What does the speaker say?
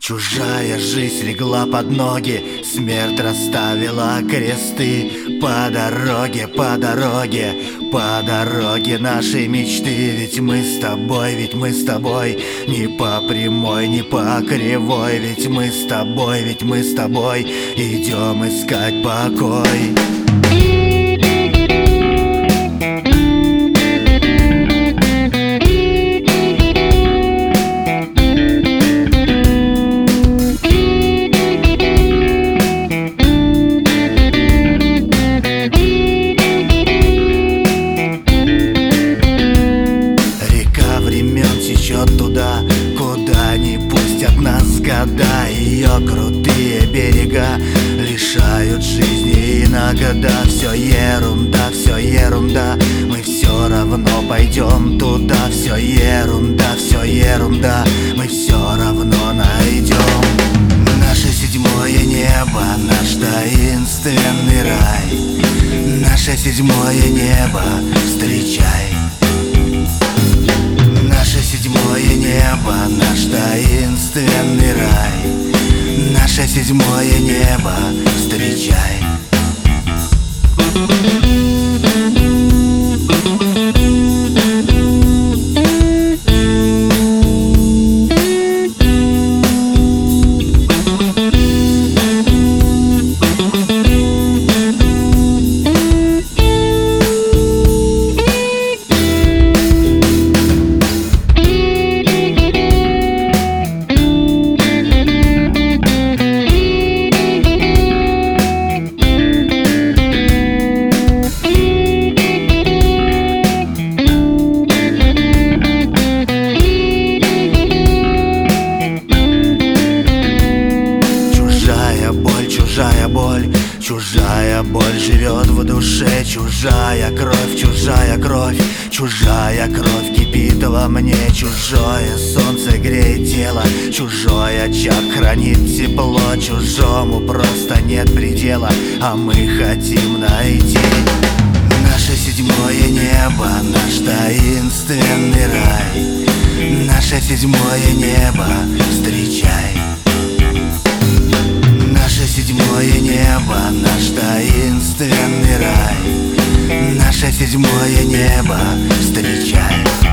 Чужая жизнь легла под ноги, смерть расставила кресты. По дороге, по дороге, по дороге нашей мечты. Ведь мы с тобой, ведь мы с тобой, не по прямой, не по кривой. Ведь мы с тобой, ведь мы с тобой, идем искать покой. Течет туда, куда не пустят нас года. Ее крутые берега лишают жизни иногда. Все ерунда, все ерунда, мы все равно пойдем туда. Все ерунда, все ерунда, мы все равно найдем наше седьмое небо, наш таинственный рай. Наше седьмое небо, встречай. Наше седьмое небо, наш таинственный рай. Наше седьмое небо, встречай. Чужая боль живет в душе, чужая кровь, чужая кровь. Чужая кровь кипит во мне, чужое солнце греет тело. Чужой очаг хранит тепло, чужому просто нет предела. А мы хотим найти наше седьмое небо, наш таинственный рай. Наше седьмое небо, встречай. Наше седьмое небо, наш таинственный рай. Наше седьмое небо, встречай.